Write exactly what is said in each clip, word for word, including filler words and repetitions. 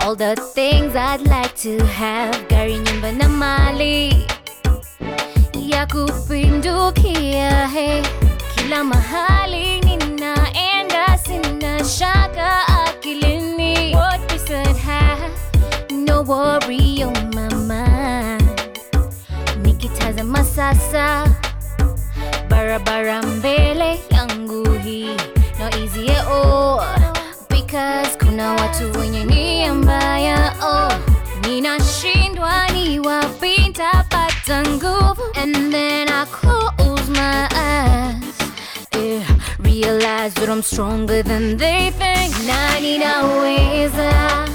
all the things I'd like to have. Gari, nyumba na mali ya kupindukia, hey. Kila mahali ninaenda sina shaka akilini. What we should have, no worry on my mind. Nikitazama sasa barabara mbele yangu hii, no easy at all, because kuna watu wenye nia mbaya. Oh, ninashindwa ni wapi nitapata nguvu. And then I close my eyes, yeah, realize that I'm stronger than they think. Na ninaweza,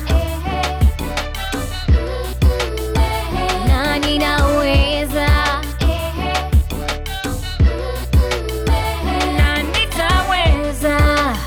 na ninaweza, na nitaweza.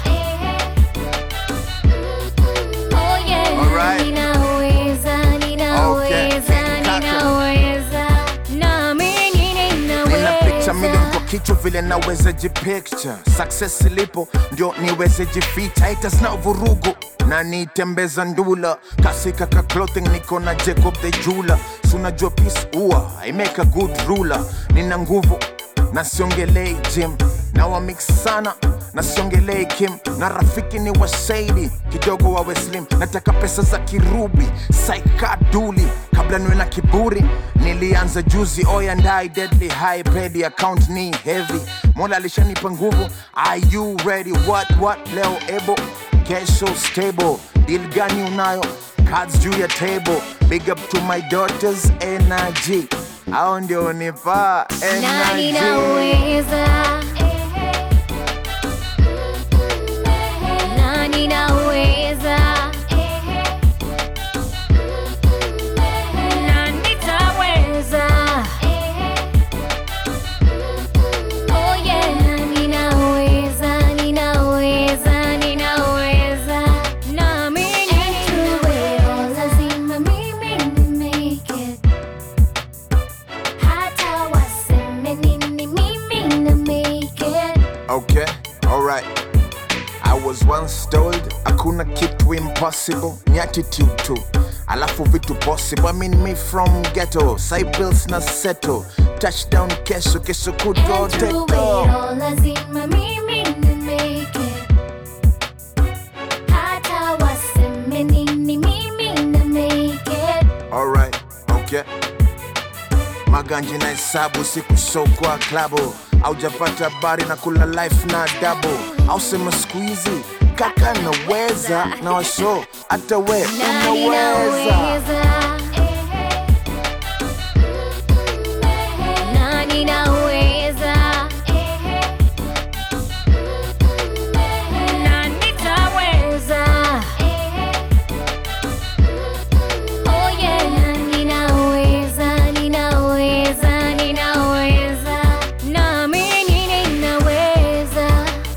Oh yeah, alright. Ninaweza, ninaweza, ninaweza. Na mimi ninaweza. Nina picture million kwa kichwa vile naweza jipicture. Success ilipo ndio niweze jificha. Haters na vurugu na nitembeza ndula. Kasi kaka clothing niko na Jacob the jeweler. Sunajua peace ua, I make a good ruler. Nina nguvu na siongelei gym, na wa mix sana na siongelei Kim. Na rafiki ni wasaidi kidogo wawe slim. Nataka pesa za kirubi saika duli. Kabla niwe na kiburi nilianza juzi. Oya ndai deadly high pedi account ni heavy. Mola alishanipa nguvu. Are you ready? What what leo ebo kesho stable. Deal gani unayo? Cards juu ya table. Big up to my daughters energy. Hao ndio nipa Na energy. ninaweza, na ninaweza, na nitaweza. Oh yeah, na ninaweza, ninaweza, ninaweza. Na mimi ninaweza. Lazima mimi nimake it. Hata waseme nini mimi na make it. Okay, alright. I was once told hakuna kitu impossible, ni attitude tu. Alafu vitu possible. I mean me from ghetto, Cyprus na settle. Touchdown kesho, kesho kuto And through it teto. all, lazima mimi nimake it. Hata waseme nini mimi na make it. Alright, okay. Maganji na hesabu siku show kwa klabu. Aujapata bari na kula life na double. Au sema squeezy, kaka naweza. Na wa show, ata we Na unaweza. ninaweza, na ninaweza, na nitaweza. Oh yeah, na ninaweza, ninaweza, ninaweza. Na mimi ninaweza,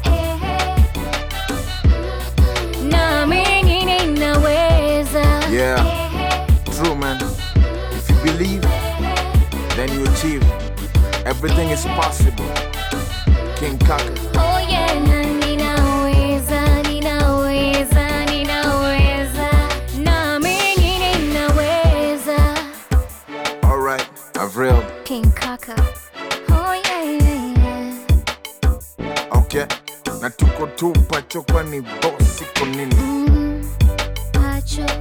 na mimi ninaweza. Yeah, true man. If you believe, then you achieve. Everything is possible. King Kaka. Oh yeah, na ninaweza, ninaweza, ninaweza. Na mimi ninaweza. Alright, Avril. King Kaka. Oh yeah, yeah, yeah. Okay. Na tuko tu pacho kwani boss iko nini? Mm, pacho